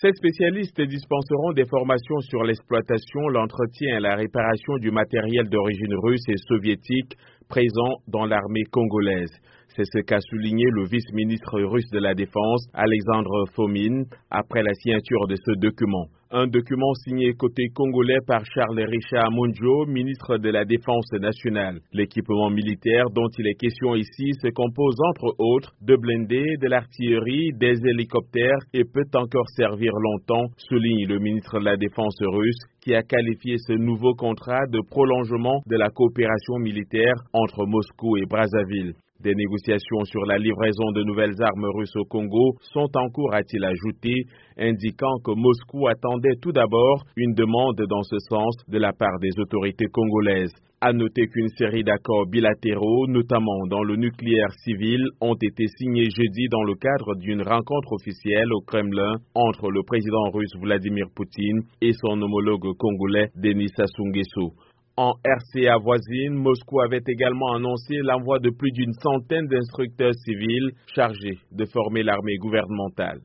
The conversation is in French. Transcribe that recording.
Ces spécialistes dispenseront des formations sur l'exploitation, l'entretien et la réparation du matériel d'origine russe et soviétique présent dans l'armée congolaise. C'est ce qu'a souligné le vice-ministre russe de la Défense, Alexandre Fomin, après la signature de ce document. Un document signé côté congolais par Charles-Richard Munjo, ministre de la Défense nationale. L'équipement militaire dont il est question ici se compose entre autres de blindés, de l'artillerie, des hélicoptères et peut encore servir longtemps, souligne le ministre de la Défense russe, qui a qualifié ce nouveau contrat de prolongement de la coopération militaire entre Moscou et Brazzaville. Des négociations sur la livraison de nouvelles armes russes au Congo sont en cours, a-t-il ajouté, indiquant que Moscou attendait tout d'abord une demande dans ce sens de la part des autorités congolaises. À noter qu'une série d'accords bilatéraux, notamment dans le nucléaire civil, ont été signés jeudi dans le cadre d'une rencontre officielle au Kremlin entre le président russe Vladimir Poutine et son homologue congolais Denis Sassou Nguesso. En RCA voisine, Moscou avait également annoncé l'envoi de plus d'une centaine d'instructeurs civils chargés de former l'armée gouvernementale.